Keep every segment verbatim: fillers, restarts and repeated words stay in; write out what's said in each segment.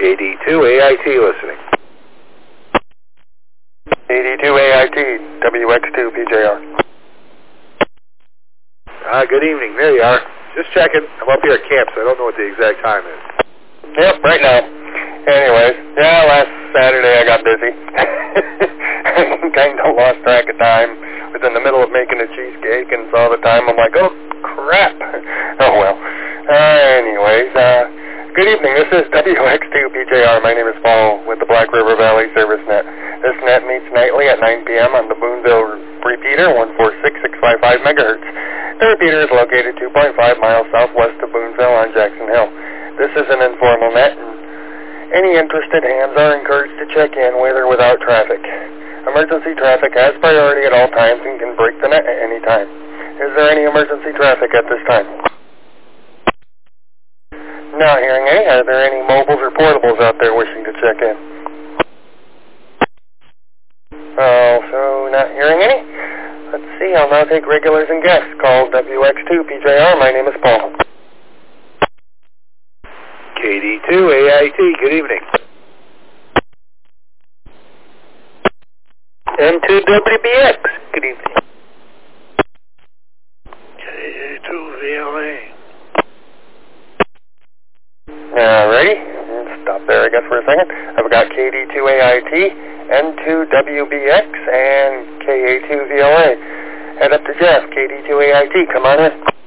K D two A I T listening. K D two A I T, W X two P J R. Uh, good evening. There you are. Just checking. I'm up here at camp, so I don't know what the exact time is. Yep, right now. Anyways, yeah, last Saturday I got busy. Kind of lost track of time. Was in the middle of making a cheesecake and saw the time. I'm like, oh, crap. Oh, well. Uh, anyways, uh, good evening. This is W X two P J R. My name is Paul with the Black River Valley Service Net. This net meets nightly at nine p m on the Boonville repeater, one four six six five five megahertz. The repeater is located two point five miles southwest of Boonville on Jackson Hill. This is an informal net, and any interested hands are encouraged to check in with or without traffic. Emergency traffic has priority at all times and can break the net at any time. Is there any emergency traffic at this time? Not hearing any. Are there any mobiles or portables out there wishing to check in? Also not hearing any. Let's see. I'll now take regulars and guests. Call W X two P J R. My name is Paul. K D two A I T, good evening. N two W B X, good evening. K D two V L A. Alrighty, let's stop there I guess for a second. I've got K D two A I T, N two W B X, and K A two V L A. Head up to Jeff, K D two A I T, come on in.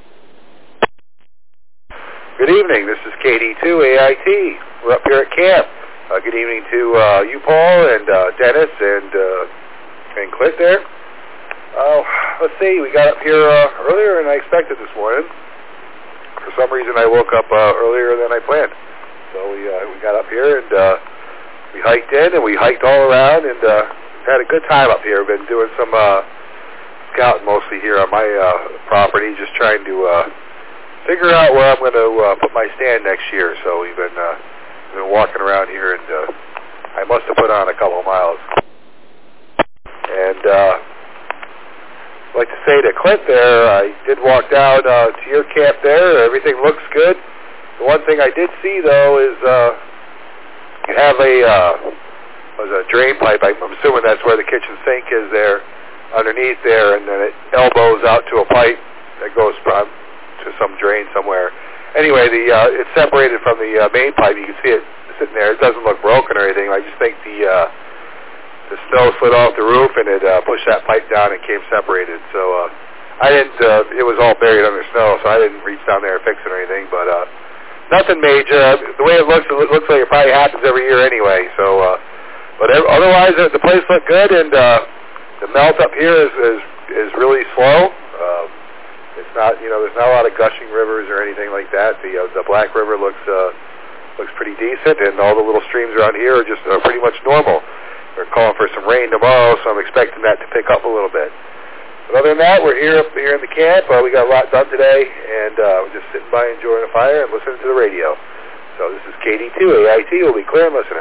Good evening, this is K D two A I T. We're up here at camp. Uh, good evening to uh, you, Paul, and uh, Dennis, and uh, and Clint there. Uh, let's see, we got up here uh, earlier than I expected this morning. For some reason, I woke up uh, earlier than I planned. So we uh, we got up here, and uh, we hiked in, and we hiked all around, and uh, had a good time up here. Been doing some uh, scouting mostly here on my uh, property, just trying to uh, figure out where I'm going to uh, put my stand next year. So we've been uh, been walking around here, and uh, I must have put on a couple of miles. And uh, I'd like to say to Clint there, I did walk down uh, to your camp there. Everything looks good. The one thing I did see though is uh, you have a uh, was a drain pipe. I'm assuming that's where the kitchen sink is there, underneath there, and then it elbows out to a pipe that goes from to some drain somewhere. Anyway, the uh, it's separated from the uh, main pipe. You can see it sitting there. It doesn't look broken or anything. I just think the uh, the snow slid off the roof and it uh, pushed that pipe down and came separated. So uh, I didn't. Uh, it was all buried under snow, so I didn't reach down there and fix it or anything. But uh, nothing major. The way it looks, it looks like it probably happens every year anyway. So, uh, but otherwise, the place looked good, and uh, the melt up here is is, is really slow. Uh, It's not, you know, there's not a lot of gushing rivers or anything like that. The uh, the Black River looks uh, looks pretty decent, and all the little streams around here are just uh, pretty much normal. We're calling for some rain tomorrow, so I'm expecting that to pick up a little bit. But other than that, we're here up here in the camp. Uh, we got a lot done today, and uh, we're just sitting by enjoying a fire and listening to the radio. So this is K D two A I T. We'll be clear and listening.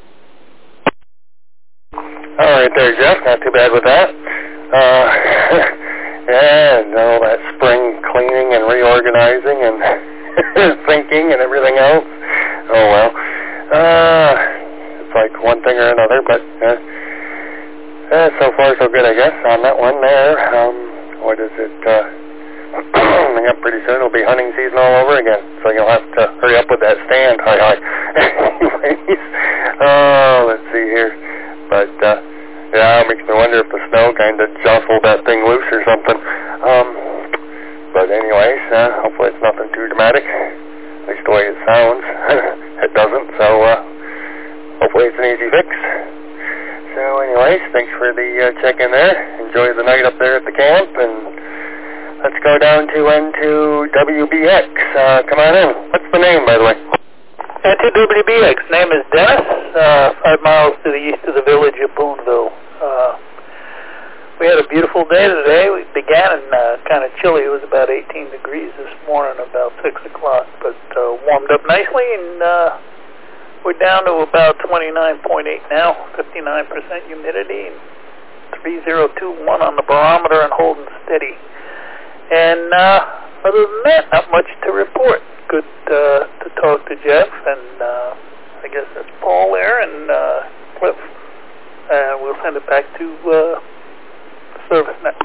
All right there, Jeff. Not too bad with that. Uh, yeah, and all that spring cleaning and reorganizing and thinking and everything else. Oh, well. Uh, it's like one thing or another, but uh, uh, so far so good, I guess, on that one there. Um, what is it? Uh, coming up pretty soon, it'll be hunting season all over again, so you'll have to hurry up with that stand. Hi, hi. Anyways, oh, let's see here. But, uh, yeah, it makes me wonder if the snow kind of jostled that thing loose or something. Um, but anyways, uh, hopefully it's nothing too dramatic. At least the way it sounds. It doesn't, so uh, hopefully it's an easy fix. So anyways, thanks for the uh, check-in there. Enjoy the night up there at the camp, and let's go down to N two W B X. Uh, come on in. What's the name, by the way? N two W B X. Name is Dennis. Uh, five miles to the east of the village of Boonville. Uh, we had a beautiful day today. We began in uh, kind of chilly. It was about eighteen degrees this morning, about six o'clock, but uh, warmed up nicely, and uh, we're down to about twenty-nine point eight now, fifty-nine percent humidity, and three thousand twenty-one on the barometer and holding steady. And uh, other than that, not much to report. Good uh, to talk to Jeff, and uh, I guess that's Paul there, and uh, Cliff. Uh, we'll send it back to uh, service net.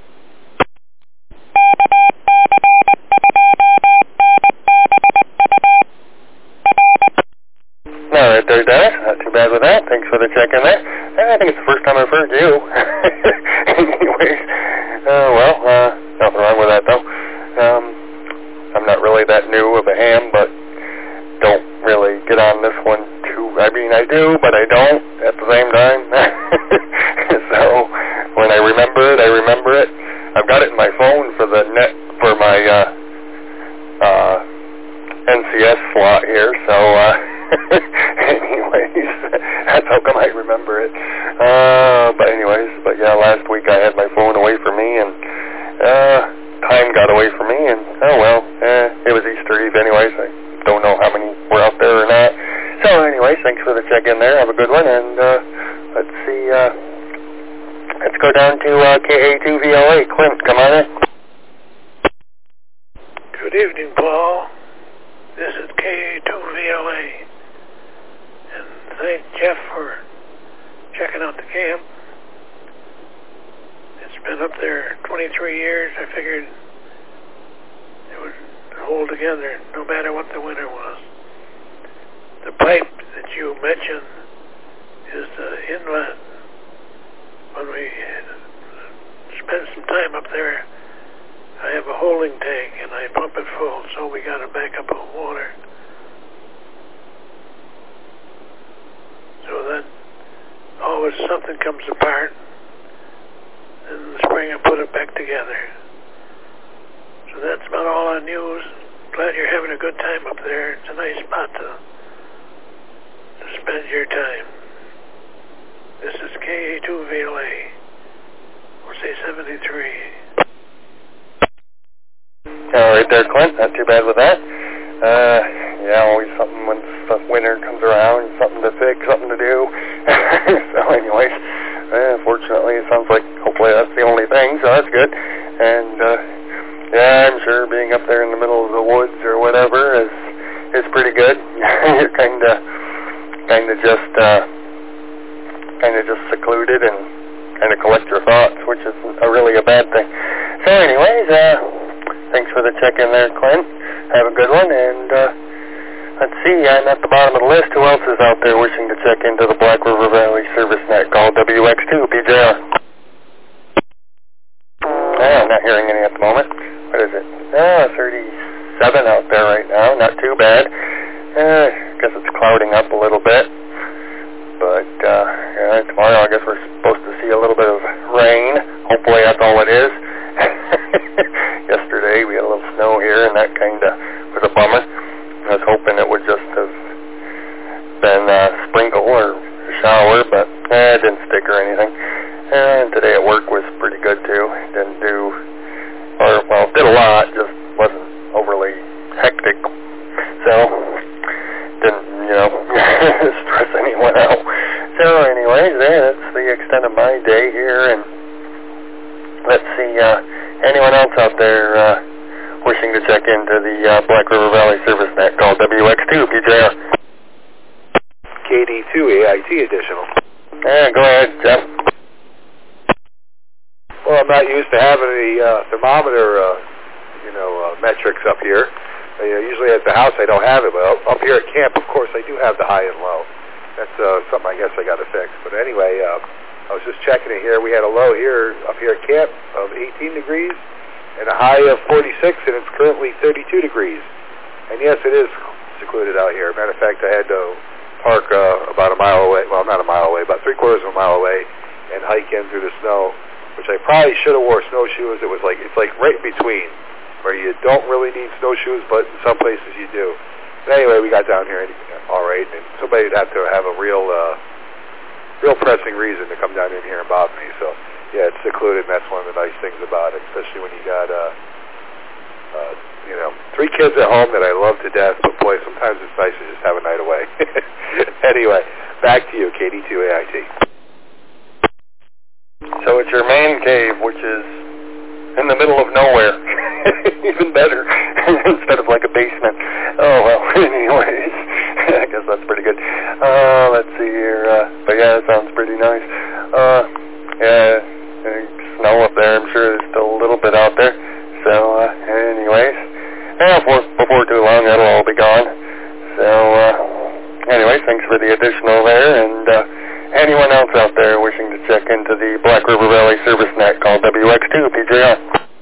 All right there, Dennis. Not too bad with that. Thanks for the check-in there. I think it's the first time I've heard you. Anyways, uh, well, uh, nothing wrong with that, though. Um, I'm not really that new of a ham, but don't really get on this one too. I mean, I do, but I don't at the same time. So when I remember it, I remember it. I've got it in my phone for the net for my uh, uh, N C S slot here. So, uh, anyways, that's how come I remember it. Uh, but anyways, but yeah, last week I had my phone away from me, and uh, time got away from me, and oh well, eh, it was Easter Eve anyways. I don't know how many were out there or not. So anyways, thanks for the check-in there. Have a good one, and uh, let's see, uh, let's go down to uh, K A two V L A. Clint, come on in. Good evening, Paul. This is K A two V L A. And thank Jeff for checking out the camp. It's been up there twenty-three years. I figured it would hold together no matter what the winter was. The pipe that you mentioned is the inlet. When we spend some time up there, I have a holding tank and I pump it full, so we got a backup of water. So that always something comes apart, and in the spring I put it back together. So that's about all on news. Glad you're having a good time up there. It's a nice spot to, to spend your time. This is K A two V L A. We'll say seventy-three. All right there, Clint. Not too bad with that. Uh, yeah, always something when stuff winter comes around, something to fix, something to do. So anyways, uh, fortunately it sounds like hopefully that's the only thing, so that's good. And uh, yeah, I'm sure being up there in the middle of the woods or whatever is is pretty good. You're kind of kind of just uh, kind of just secluded and kind of collect your thoughts, which is a really a bad thing. So anyways, uh, thanks for the check-in there, Clint. Have a good one, and uh, let's see, I'm at the bottom of the list. Who else is out there wishing to check into the Black River Valley Service Net? Call W X two, P J R. Oh, I'm not hearing any at the moment. What is it? Oh, thirty-seven out there right now. Not too bad. Uh, I guess it's clouding up a little bit. But uh, yeah, tomorrow I guess we're supposed to see a little bit of rain. Hopefully that's all it is. Yesterday we had a little snow here, and that kind of was a bummer. I was hoping it would just have been a sprinkle or a shower, but eh, it didn't stick or anything. And today at work was pretty good too. Didn't do, or well, did a lot, just wasn't overly hectic. So didn't, you know, stress anyone out. So anyways, yeah, that's the extent of my day here, and let's see, uh, anyone else out there uh, wishing to check into the uh, Black River Valley Service Net? Call W X two, P J R. K D two A I T additional. Yeah, go ahead, Jeff. Well, I'm not used to having the uh, thermometer, uh, you know, uh, metrics up here. Uh, you know, usually at the house I don't have it, but up, up here at camp, of course, I do have the high and low. That's uh, something I guess I got to fix. But anyway, uh, I was just checking it here. We had a low here up here at camp of eighteen degrees and a high of forty-six, and it's currently thirty-two degrees. And yes, it is secluded out here. Matter of fact, I had to park uh, about a mile away, well, not a mile away, about three quarters of a mile away, and hike in through the snow, which I probably should have wore snowshoes. It was like, it's like right in between, where you don't really need snowshoes, but in some places you do. But anyway, we got down here, and, all right, and somebody would have to have a real, uh, real pressing reason to come down in here and bother me. So, yeah, it's secluded, and that's one of the nice things about it, especially when you got, uh, uh, you know, three kids at home that I love to death, but boy, sometimes it's nice to just have a night away. Anyway, back to you, K D two A I T. So it's your man cave, which is in the middle of nowhere. Even better. Instead of like a basement. Oh, well, anyways, I guess that's pretty good. will be gone. So, uh, anyway, thanks for the additional there, and uh, anyone else out there wishing to check into the Black River Valley Service Net, call W X two P J R.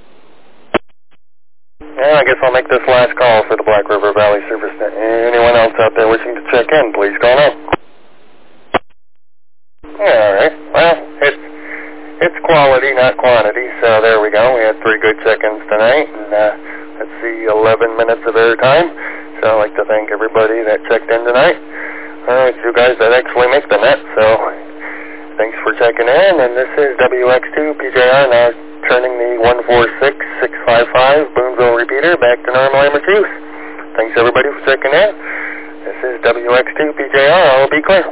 Yeah, I guess I'll make this last call for the Black River Valley Service Net. Anyone else out there wishing to check in, please call up. Yeah, all right. Well, it's, it's quality, not quantity, so there we go. We had three good check-ins tonight, and uh, let's see, eleven minutes of airtime. So I'd like to thank everybody that checked in tonight. Uh, it's you guys that actually make the net, so thanks for checking in. And this is W X two P J R now turning the one four six six five five Boonville repeater back to normal amateur use. Thanks everybody for checking in. This is W X two P J R. I'll be clear.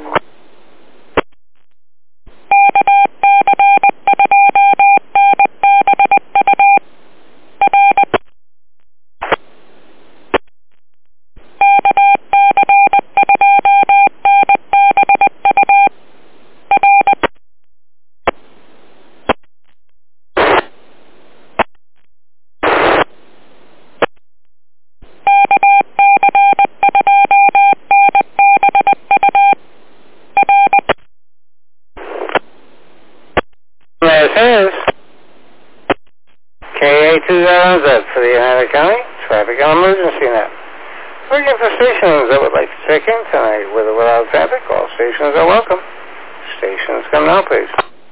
For the United County Traffic and Emergency Net. Looking for stations that would like to check in tonight with or without traffic. All stations are welcome. Stations come now, please.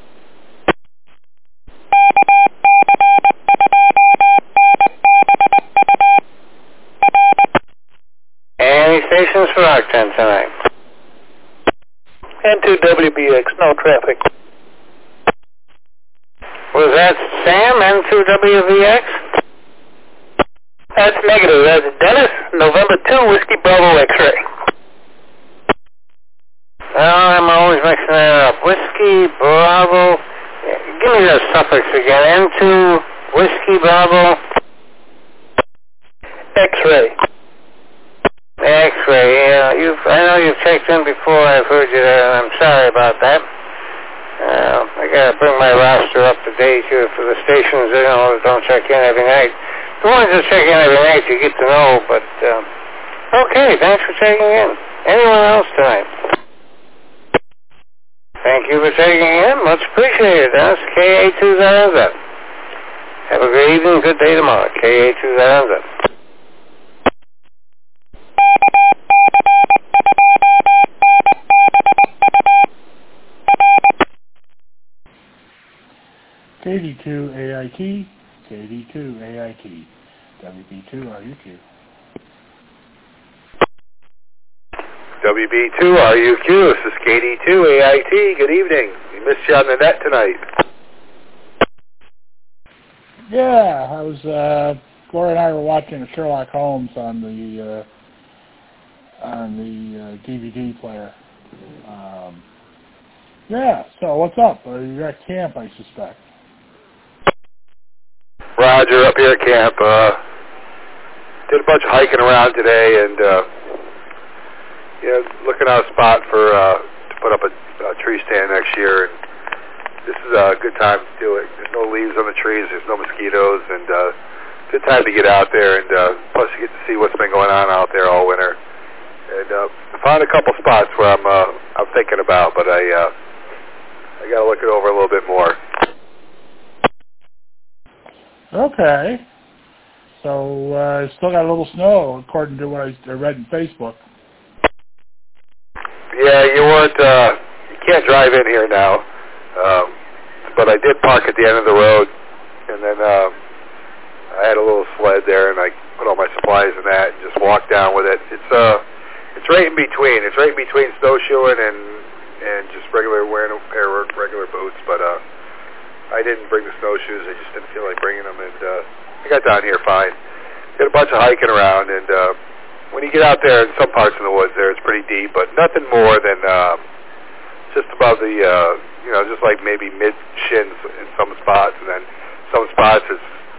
Any stations for Octane tonight? N two W B X, no traffic. Was that Sam, N two W V X? That's negative. That's Dennis, November two, Whiskey Bravo X-ray. Well, I'm always mixing that up. Whiskey Bravo. Yeah, give me the suffix again. N two Whiskey Bravo. X-ray. X-ray. Yeah, you've. I know you've checked in before. I've heard you there, and I'm sorry about that. Uh, I gotta bring my roster up to date here for the stations. You know, that don't check in every night. The ones that check in every night you get to know, but, um, okay, thanks for checking in. Anyone else tonight? Thank you for checking in. Much appreciated. That's K A two Z Z. Have a great evening, good day tomorrow. K A two Z Z. K D two A I T, K D two A I T, W B two R U Q. W B two R U Q, this is K D two A I T. Good evening. We missed you on the net tonight. Yeah, I was, uh, Gloria and I were watching Sherlock Holmes on the, uh, on the uh, D V D player. Um, yeah, so what's up? Uh, you're at camp, I suspect. Roger, up here at camp. Uh, did a bunch of hiking around today and, uh, you know, looking out a spot for, uh, to put up a, a tree stand next year. And this is a good time to do it. There's no leaves on the trees, there's no mosquitoes, and, uh, good time to get out there, and, uh, plus you get to see what's been going on out there all winter. And, uh, I found a couple spots where I'm, uh, I'm thinking about, but I, uh, I gotta look it over a little bit more. Okay. So, uh, still got a little snow, according to what I read in Facebook. Yeah, you weren't, uh, you can't drive in here now. Um, but I did park at the end of the road, and then, um, I had a little sled there, and I put all my supplies in that and just walked down with it. It's, uh, it's right in between. It's right in between snowshoeing and, and just regular wearing a pair of regular boots, but, uh, I didn't bring the snowshoes. I just didn't feel like bringing them, and uh, I got down here fine. Did a bunch of hiking around, and uh, when you get out there in some parts of the woods there, it's pretty deep, but nothing more than um, just above the, uh, you know, just like maybe mid-shins in some spots, and then some spots it's